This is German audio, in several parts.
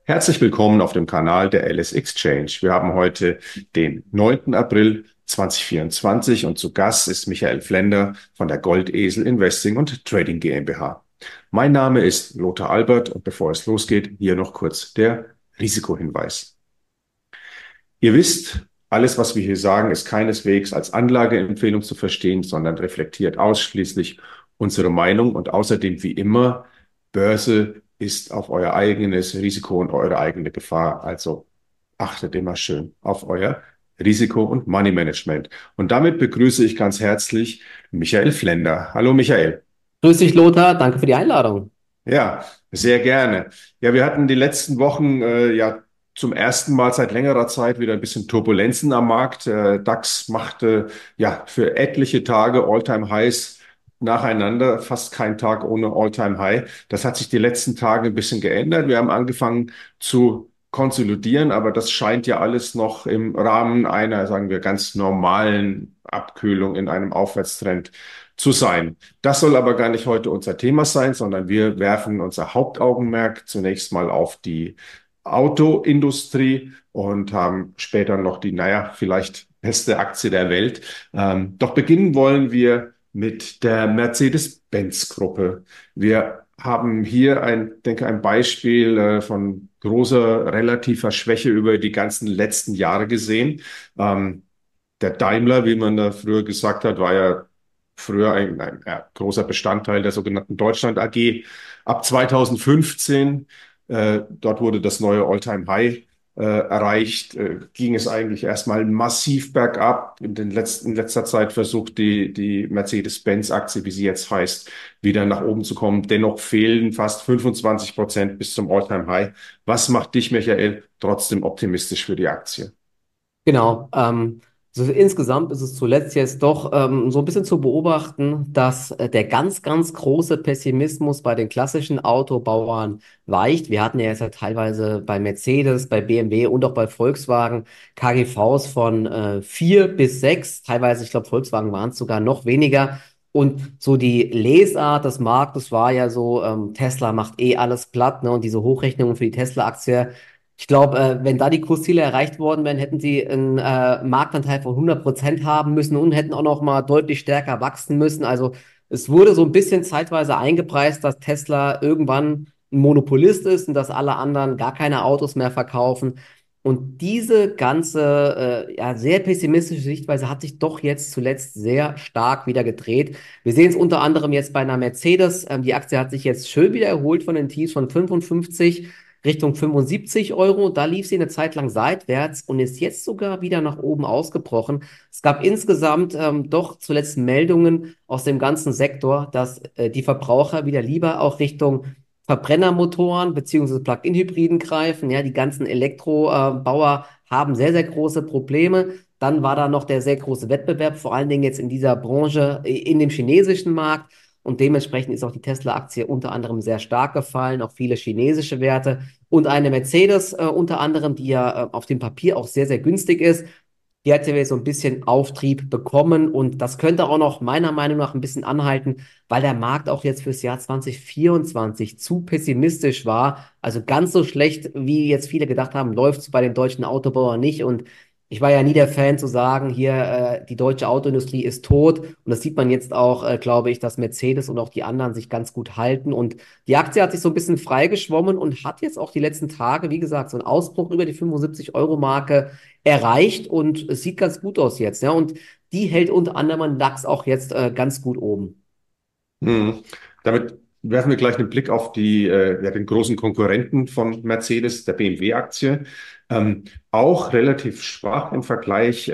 Herzlich willkommen auf dem Kanal der LS Exchange. Wir haben heute den 9. April 2024 und zu Gast ist Michael Flender von der Goldesel Investing und Trading GmbH. Mein Name ist Lothar Albert und bevor es losgeht, hier noch kurz der Risikohinweis. Ihr wisst, alles, was wir hier sagen, ist keineswegs als Anlageempfehlung zu verstehen, sondern reflektiert ausschließlich unsere Meinung und außerdem wie immer, Börse ist auf euer eigenes Risiko und eure eigene Gefahr. Also achtet immer schön auf euer Risiko- und Money Management. Und damit begrüße ich ganz herzlich Michael Flender. Hallo Michael. Grüß dich, Lothar. Danke für die Einladung. Ja, sehr gerne. Ja, wir hatten die letzten Wochen ja zum ersten Mal seit längerer Zeit wieder ein bisschen Turbulenzen am Markt. DAX machte ja für etliche Tage All-Time-Highs nacheinander, fast kein Tag ohne All-Time-High. Das hat sich die letzten Tage ein bisschen geändert. Wir haben angefangen zu konsolidieren, aber das scheint ja alles noch im Rahmen einer, sagen wir, ganz normalen Abkühlung in einem Aufwärtstrend zu sein. Das soll aber gar nicht heute unser Thema sein, sondern wir werfen unser Hauptaugenmerk zunächst mal auf die Autoindustrie und haben später noch die, naja, vielleicht beste Aktie der Welt. Doch beginnen wollen wir mit der Mercedes-Benz-Gruppe. Wir haben hier denke ein Beispiel von großer relativer Schwäche über die ganzen letzten Jahre gesehen. Der Daimler, wie man da früher gesagt hat, war ja früher ein ja, großer Bestandteil der sogenannten Deutschland AG. Ab 2015, dort wurde das neue All-Time-High erreicht, ging es eigentlich erstmal massiv bergab. In letzter Zeit versucht die Mercedes-Benz-Aktie, wie sie jetzt heißt, wieder nach oben zu kommen. Dennoch fehlen fast 25% bis zum All-Time-High. Was macht dich, Michael, trotzdem optimistisch für die Aktie? Genau. So insgesamt ist es zuletzt jetzt doch so ein bisschen zu beobachten, dass der ganz, ganz große Pessimismus bei den klassischen Autobauern weicht. Wir hatten ja jetzt ja teilweise bei Mercedes, bei BMW und auch bei Volkswagen KGVs von 4 bis 6. Teilweise, ich glaube, Volkswagen waren es sogar noch weniger. Und so die Lesart des Marktes war ja so, Tesla macht eh alles platt, ne? Und diese Hochrechnungen für die Tesla-Aktie. Ich glaube, wenn da die Kursziele erreicht worden wären, hätten sie einen Marktanteil von 100% haben müssen und hätten auch noch mal deutlich stärker wachsen müssen. Also es wurde so ein bisschen zeitweise eingepreist, dass Tesla irgendwann ein Monopolist ist und dass alle anderen gar keine Autos mehr verkaufen. Und diese ganze ja, sehr pessimistische Sichtweise hat sich doch jetzt zuletzt sehr stark wieder gedreht. Wir sehen es unter anderem jetzt bei einer Mercedes. Die Aktie hat sich jetzt schön wieder erholt von den Tiefs von 55 Richtung 75 Euro. Da lief sie eine Zeit lang seitwärts und ist jetzt sogar wieder nach oben ausgebrochen. Es gab insgesamt doch zuletzt Meldungen aus dem ganzen Sektor, dass die Verbraucher wieder lieber auch Richtung Verbrennermotoren beziehungsweise Plug-in-Hybriden greifen. Ja, die ganzen Elektrobauer haben sehr, sehr große Probleme. Dann war da noch der sehr große Wettbewerb, vor allen Dingen jetzt in dieser Branche, in dem chinesischen Markt. Und dementsprechend ist auch die Tesla-Aktie unter anderem sehr stark gefallen, auch viele chinesische Werte. Und eine Mercedes unter anderem, die ja auf dem Papier auch sehr, sehr günstig ist, die hat ja so ein bisschen Auftrieb bekommen. Und das könnte auch noch meiner Meinung nach ein bisschen anhalten, weil der Markt auch jetzt fürs Jahr 2024 zu pessimistisch war. Also ganz so schlecht, wie jetzt viele gedacht haben, läuft es bei den deutschen Autobauern nicht. Und ich war ja nie der Fan zu sagen, hier, die deutsche Autoindustrie ist tot. Und das sieht man jetzt auch, glaube ich, dass Mercedes und auch die anderen sich ganz gut halten. Und die Aktie hat sich so ein bisschen freigeschwommen und hat jetzt auch die letzten Tage, wie gesagt, so einen Ausbruch über die 75-Euro-Marke erreicht und es sieht ganz gut aus jetzt. Ja, und die hält unter anderem den DAX auch jetzt ganz gut oben. Hm. Damit werfen wir gleich einen Blick auf ja, den großen Konkurrenten von Mercedes, der BMW-Aktie. Auch relativ schwach im Vergleich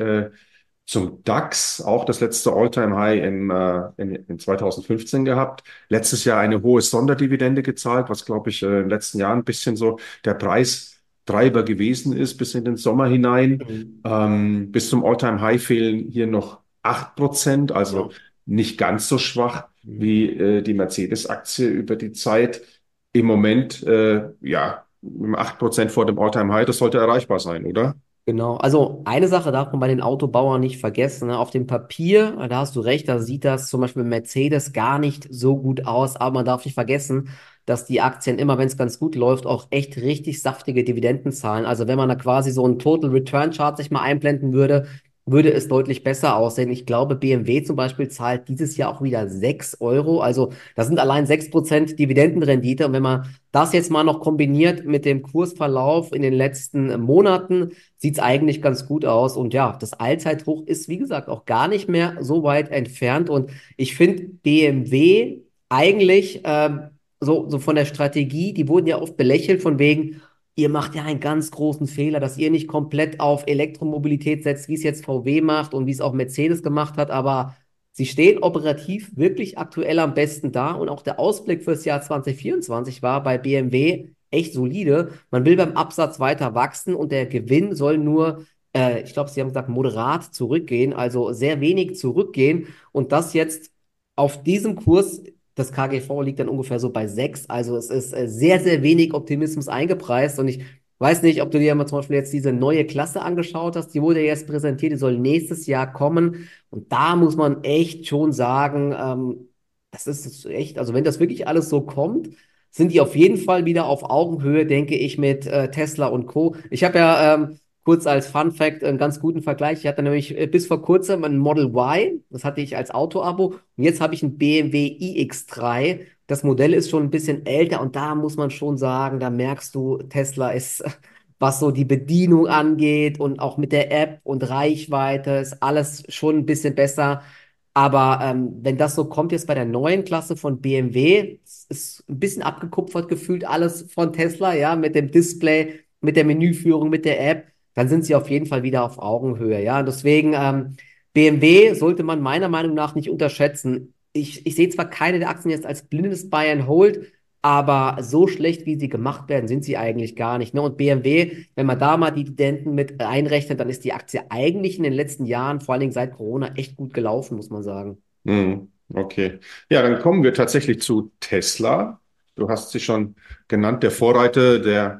zum DAX, auch das letzte All-Time-High in 2015 gehabt. Letztes Jahr eine hohe Sonderdividende gezahlt, was, glaube ich, im letzten Jahr ein bisschen so der Preistreiber gewesen ist bis in den Sommer hinein. Mhm. Bis zum All-Time-High fehlen hier noch 8%, also Ja. nicht ganz so schwach Mhm. wie die Mercedes-Aktie über die Zeit. Im Moment, ja, 8% vor dem All-Time-High, das sollte erreichbar sein, oder? Genau. Also eine Sache darf man bei den Autobauern nicht vergessen. Ne? Auf dem Papier, da hast du recht, da sieht das zum Beispiel Mercedes gar nicht so gut aus. Aber man darf nicht vergessen, dass die Aktien immer, wenn es ganz gut läuft, auch echt richtig saftige Dividenden zahlen. Also wenn man da quasi so einen Total Return Chart sich mal einblenden würde, würde es deutlich besser aussehen. Ich glaube, BMW zum Beispiel zahlt dieses Jahr auch wieder 6 Euro. Also das sind allein 6% Dividendenrendite. Und wenn man das jetzt mal noch kombiniert mit dem Kursverlauf in den letzten Monaten, sieht es eigentlich ganz gut aus. Und ja, das Allzeithoch ist, wie gesagt, auch gar nicht mehr so weit entfernt. Und ich finde BMW eigentlich so von der Strategie, die wurden ja oft belächelt von wegen, ihr macht ja einen ganz großen Fehler, dass ihr nicht komplett auf Elektromobilität setzt, wie es jetzt VW macht und wie es auch Mercedes gemacht hat. Aber sie stehen operativ wirklich aktuell am besten da. Und auch der Ausblick fürs Jahr 2024 war bei BMW echt solide. Man will beim Absatz weiter wachsen und der Gewinn soll nur, ich glaube, Sie haben gesagt, moderat zurückgehen, also sehr wenig zurückgehen. Und das jetzt auf diesem Kurs, das KGV liegt dann ungefähr so bei 6. Also es ist sehr, sehr wenig Optimismus eingepreist. Und ich weiß nicht, ob du dir mal zum Beispiel jetzt diese neue Klasse angeschaut hast. Die wurde jetzt präsentiert, die soll nächstes Jahr kommen. Und da muss man echt schon sagen, das ist echt, also wenn das wirklich alles so kommt, sind die auf jeden Fall wieder auf Augenhöhe, denke ich, mit Tesla und Co. Ich habe ja kurz als Fun Fact einen ganz guten Vergleich. Ich hatte nämlich bis vor kurzem ein Model Y, das hatte ich als Auto-Abo. Und jetzt habe ich ein BMW iX3. Das Modell ist schon ein bisschen älter und da muss man schon sagen, da merkst du, Tesla ist, was so die Bedienung angeht und auch mit der App und Reichweite, ist alles schon ein bisschen besser. Aber wenn das so kommt jetzt bei der neuen Klasse von BMW, es ist ein bisschen abgekupfert gefühlt alles von Tesla, ja, mit dem Display, mit der Menüführung, mit der App, dann sind sie auf jeden Fall wieder auf Augenhöhe, ja. Und deswegen BMW sollte man meiner Meinung nach nicht unterschätzen. Ich sehe zwar keine der Aktien jetzt als blindes Buy and Hold, aber so schlecht, wie sie gemacht werden, sind sie eigentlich gar nicht. Ne? Und BMW, wenn man da mal die Dividenden mit einrechnet, dann ist die Aktie eigentlich in den letzten Jahren, vor allen Dingen seit Corona, echt gut gelaufen, muss man sagen. Okay. Ja, dann kommen wir tatsächlich zu Tesla. Du hast sie schon genannt, der Vorreiter,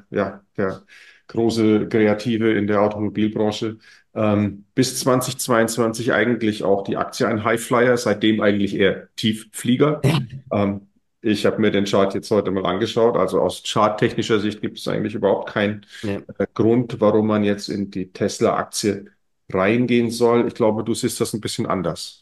der große Kreative in der Automobilbranche. Bis 2022 eigentlich auch die Aktie ein Highflyer, seitdem eigentlich eher Tiefflieger. Ähm, Ich habe mir den Chart jetzt heute mal angeschaut. Also aus charttechnischer Sicht gibt es eigentlich überhaupt keinen Ja. Grund, warum man jetzt in die Tesla-Aktie reingehen soll. Ich glaube, du siehst das ein bisschen anders.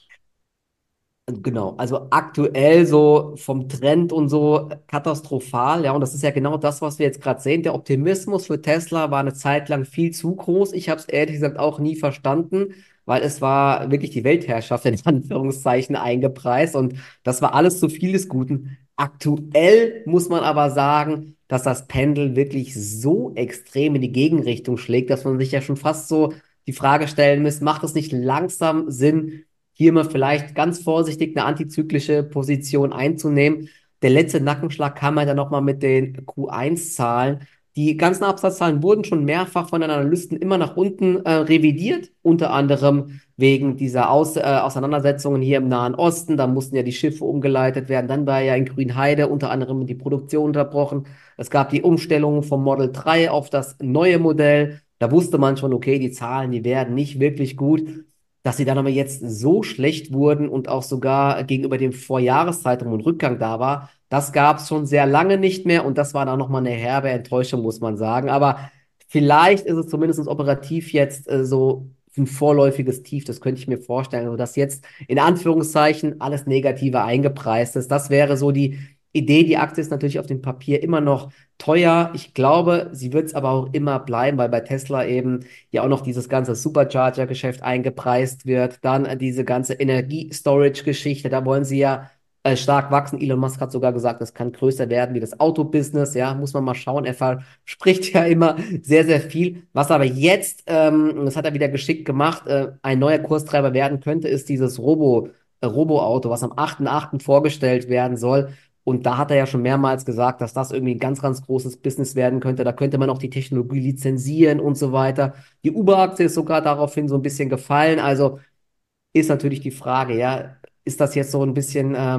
Genau, also aktuell so vom Trend und so katastrophal, ja, und das ist ja genau das, was wir jetzt gerade sehen. Der Optimismus für Tesla war eine Zeit lang viel zu groß. Ich habe es ehrlich gesagt auch nie verstanden, weil es war wirklich die Weltherrschaft in Anführungszeichen eingepreist und das war alles zu viel des Guten. Aktuell muss man aber sagen, dass das Pendel wirklich so extrem in die Gegenrichtung schlägt, dass man sich ja schon fast so die Frage stellen muss, macht es nicht langsam Sinn, hier mal vielleicht ganz vorsichtig eine antizyklische Position einzunehmen. Der letzte Nackenschlag kam ja dann nochmal mit den Q1-Zahlen. Die ganzen Absatzzahlen wurden schon mehrfach von den Analysten immer nach unten revidiert, unter anderem wegen dieser Auseinandersetzungen hier im Nahen Osten. Da mussten ja die Schiffe umgeleitet werden. Dann war ja in Grünheide unter anderem die Produktion unterbrochen. Es gab die Umstellung vom Model 3 auf das neue Modell. Da wusste man schon, okay, die Zahlen, die werden nicht wirklich gut. Dass sie dann aber jetzt so schlecht wurden und auch sogar gegenüber dem Vorjahreszeitraum ein Rückgang da war, das gab es schon sehr lange nicht mehr und das war dann nochmal eine herbe Enttäuschung, muss man sagen. Aber vielleicht ist es zumindest operativ jetzt so ein vorläufiges Tief, das könnte ich mir vorstellen, also dass jetzt in Anführungszeichen alles Negative eingepreist ist. Das wäre so die Idee. Die Aktie ist natürlich auf dem Papier immer noch teuer. Ich glaube, sie wird es aber auch immer bleiben, weil bei Tesla eben ja auch noch dieses ganze Supercharger-Geschäft eingepreist wird. Dann diese ganze Energie-Storage-Geschichte, da wollen sie ja stark wachsen. Elon Musk hat sogar gesagt, es kann größer werden wie das Autobusiness. Ja, muss man mal schauen. Er verspricht ja immer sehr, sehr viel. Was aber jetzt, das hat er wieder geschickt gemacht, ein neuer Kurstreiber werden könnte, ist dieses Robo-Auto, was am 8.8. vorgestellt werden soll. Und da hat er ja schon mehrmals gesagt, dass das irgendwie ein ganz, ganz großes Business werden könnte. Da könnte man auch die Technologie lizenzieren und so weiter. Die Uber-Aktie ist sogar daraufhin so ein bisschen gefallen. Also ist natürlich die Frage, ja, ist das jetzt so ein bisschen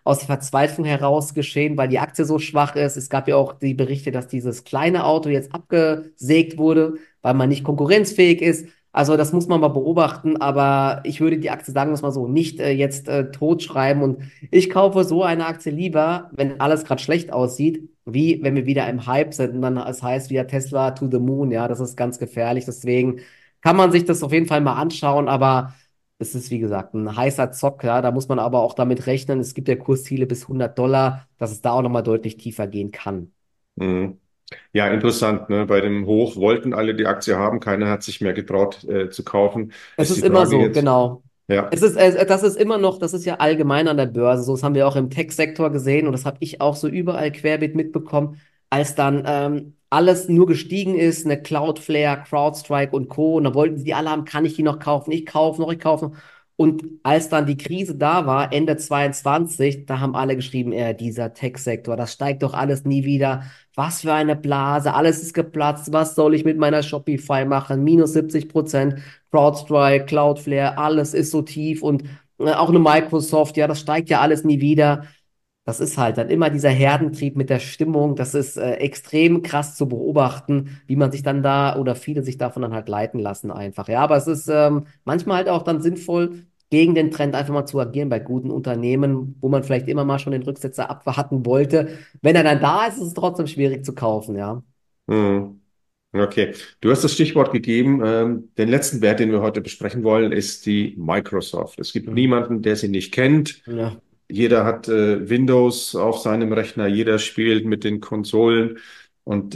aus der Verzweiflung heraus geschehen, weil die Aktie so schwach ist. Es gab ja auch die Berichte, dass dieses kleine Auto jetzt abgesägt wurde, weil man nicht konkurrenzfähig ist. Also das muss man mal beobachten, aber ich würde die Aktie, sagen wir es mal so, nicht jetzt totschreiben. Und ich kaufe so eine Aktie lieber, wenn alles gerade schlecht aussieht, wie wenn wir wieder im Hype sind und dann es heißt wieder Tesla to the moon. Ja, das ist ganz gefährlich. Deswegen kann man sich das auf jeden Fall mal anschauen, aber es ist, wie gesagt, ein heißer Zock. Ja, da muss man aber auch damit rechnen. Es gibt ja Kursziele bis $100, dass es da auch nochmal deutlich tiefer gehen kann. Mhm. Ja, interessant, ne? Bei dem Hoch wollten alle die Aktie haben, keiner hat sich mehr getraut, zu kaufen. Es Ist ist die immer Frage so, jetzt, genau. ja. Das ist immer noch, das ist ja allgemein an der Börse. So, das haben wir auch im Tech-Sektor gesehen und das habe ich auch so überall querbeet mitbekommen, als dann alles nur gestiegen ist, eine Cloudflare, CrowdStrike und Co. Und da wollten sie die alle haben, kann ich die noch kaufen? Ich kaufe noch, ich kaufe noch. Und als dann die Krise da war, Ende 22, da haben alle geschrieben, dieser Tech-Sektor, das steigt doch alles nie wieder. Was für eine Blase, alles ist geplatzt. Was soll ich mit meiner Shopify machen? Minus 70%. CrowdStrike, Cloudflare, alles ist so tief und auch eine Microsoft, ja, das steigt ja alles nie wieder. Das ist halt dann immer dieser Herdentrieb mit der Stimmung. Das ist extrem krass zu beobachten, wie man sich dann da oder viele sich davon dann halt leiten lassen einfach. Ja, aber es ist manchmal halt auch dann sinnvoll, gegen den Trend einfach mal zu agieren bei guten Unternehmen, wo man vielleicht immer mal schon den Rücksetzer abwarten wollte. Wenn er dann da ist, ist es trotzdem schwierig zu kaufen, ja. Mhm. Okay, du hast das Stichwort gegeben. Den letzten Wert, den wir heute besprechen wollen, ist die Microsoft. Es gibt Mhm. niemanden, der sie nicht kennt. Ja, Jeder hat Windows auf seinem Rechner, jeder spielt mit den Konsolen und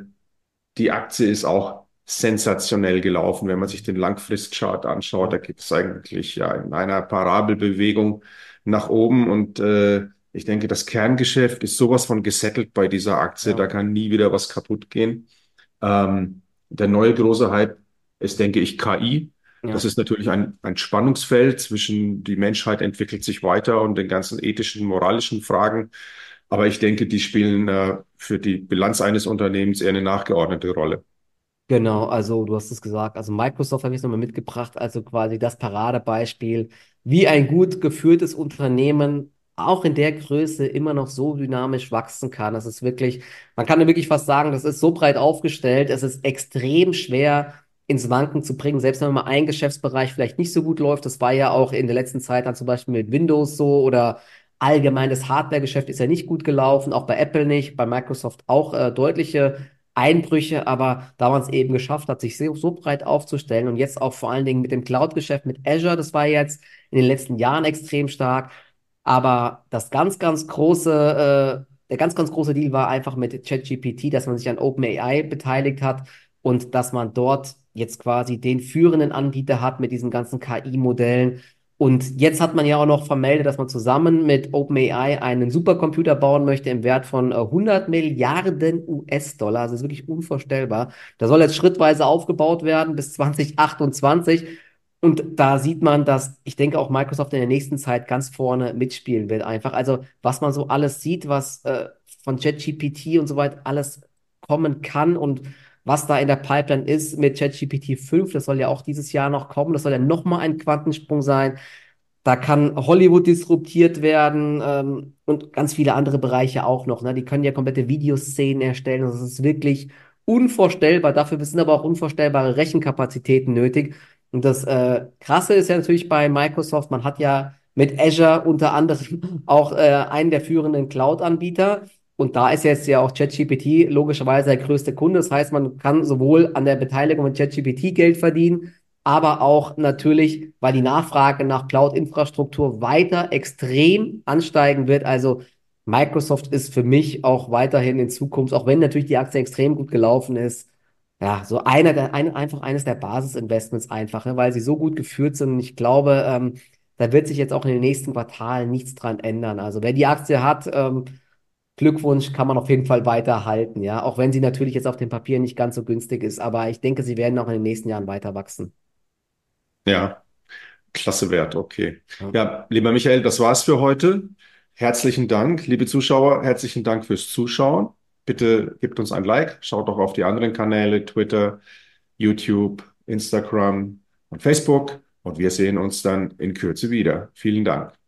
die Aktie ist auch sensationell gelaufen, wenn man sich den Langfristchart anschaut. Da ja, geht es eigentlich ja in einer Parabelbewegung nach oben und ich denke, das Kerngeschäft ist sowas von gesettelt bei dieser Aktie. ja, Da kann nie wieder was kaputt gehen. Der neue große Hype ist, denke ich, KI. Das ja. ist natürlich ein Spannungsfeld zwischen die Menschheit entwickelt sich weiter und den ganzen ethischen, moralischen Fragen. Aber ich denke, die spielen für die Bilanz eines Unternehmens eher eine nachgeordnete Rolle. Genau, also du hast es gesagt, also Microsoft habe ich nochmal mitgebracht, also quasi das Paradebeispiel, wie ein gut geführtes Unternehmen auch in der Größe immer noch so dynamisch wachsen kann. Das ist wirklich, man kann ja wirklich fast sagen, das ist so breit aufgestellt, es ist extrem schwer ins Wanken zu bringen, selbst wenn mal ein Geschäftsbereich vielleicht nicht so gut läuft. Das war ja auch in der letzten Zeit dann zum Beispiel mit Windows so oder allgemein das Hardware-Geschäft ist ja nicht gut gelaufen, auch bei Apple nicht, bei Microsoft auch deutliche Einbrüche, aber da man es eben geschafft hat, sich so breit aufzustellen und jetzt auch vor allen Dingen mit dem Cloud-Geschäft mit Azure, das war jetzt in den letzten Jahren extrem stark, aber das der ganz große Deal war einfach mit ChatGPT, dass man sich an OpenAI beteiligt hat und dass man dort jetzt quasi den führenden Anbieter hat mit diesen ganzen KI-Modellen. Und jetzt hat man ja auch noch vermeldet, dass man zusammen mit OpenAI einen Supercomputer bauen möchte im Wert von 100 Milliarden US-Dollar. Also das ist wirklich unvorstellbar. Der soll jetzt schrittweise aufgebaut werden bis 2028. Und da sieht man, dass ich denke auch Microsoft in der nächsten Zeit ganz vorne mitspielen wird einfach. Also was man so alles sieht, was von ChatGPT und so weiter alles kommen kann und was da in der Pipeline ist mit ChatGPT 5, das soll ja auch dieses Jahr noch kommen. Das soll ja nochmal ein Quantensprung sein. Da kann Hollywood disruptiert werden und ganz viele andere Bereiche auch noch. Ne? Die können ja komplette Videoszenen erstellen. Das ist wirklich unvorstellbar. Dafür sind aber auch unvorstellbare Rechenkapazitäten nötig. Und das Krasse ist ja natürlich bei Microsoft, man hat ja mit Azure unter anderem auch einen der führenden Cloud-Anbieter. Und da ist jetzt ja auch ChatGPT logischerweise der größte Kunde. Das heißt, man kann sowohl an der Beteiligung mit ChatGPT Geld verdienen, aber auch natürlich, weil die Nachfrage nach Cloud-Infrastruktur weiter extrem ansteigen wird. Also Microsoft ist für mich auch weiterhin in Zukunft, auch wenn natürlich die Aktie extrem gut gelaufen ist, ja, so einfach eines der Basisinvestments einfach, ne, weil sie so gut geführt sind. Und ich glaube, da wird sich jetzt auch in den nächsten Quartalen nichts dran ändern. Also wer die Aktie hat, Glückwunsch, kann man auf jeden Fall weiter halten, ja. Auch wenn sie natürlich jetzt auf dem Papier nicht ganz so günstig ist, aber ich denke, sie werden auch in den nächsten Jahren weiter wachsen. Ja, klasse Wert, okay. Ja. Ja, lieber Michael, das war's für heute. Herzlichen Dank, liebe Zuschauer, herzlichen Dank fürs Zuschauen. Bitte gebt uns ein Like, schaut doch auf die anderen Kanäle, Twitter, YouTube, Instagram und Facebook und wir sehen uns dann in Kürze wieder. Vielen Dank.